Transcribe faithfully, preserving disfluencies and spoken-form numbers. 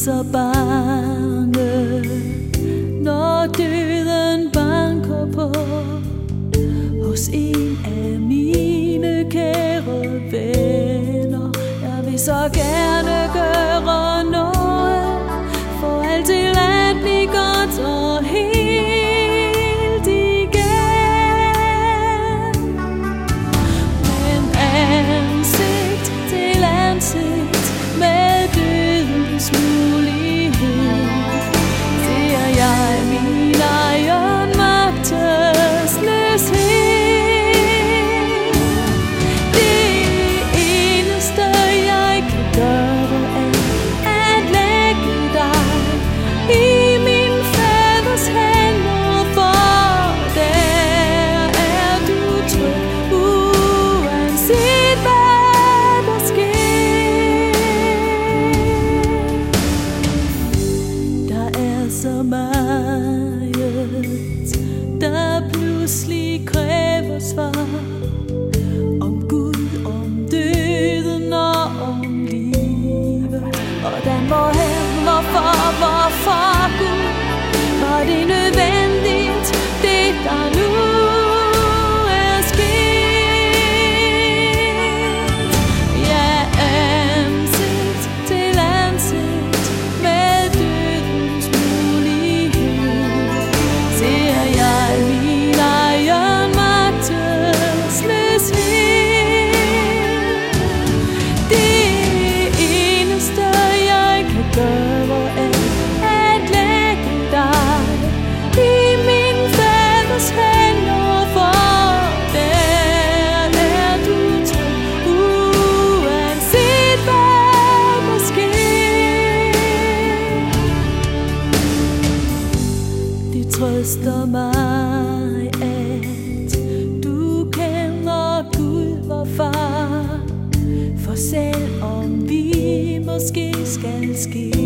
så bange, når døden banker på hos en af mine kære venner. Jeg vil så gerne gøre noget for altid at blive godt og helt igen. Men ansigt til ansigt med dødens mulighed ser jeg min egen magtesløshed. Så meget, der pludselig kræver svar om Gud, om døden og om livet. Hvordan, hvorhen, hvorfor, hvorfor Gud? Var det nødvendigt, det der nu er sket? Ja, ansigt til ansigt med dødens mulighed ser jeg min egen magtesløshed. Det eneste jeg kan gøre er at lægge dig i min faders hænder, for der er du tryg, uanset hvad der sker. Det trøster mig, at du kender Gud, vor far, for selv om vi måske skal ske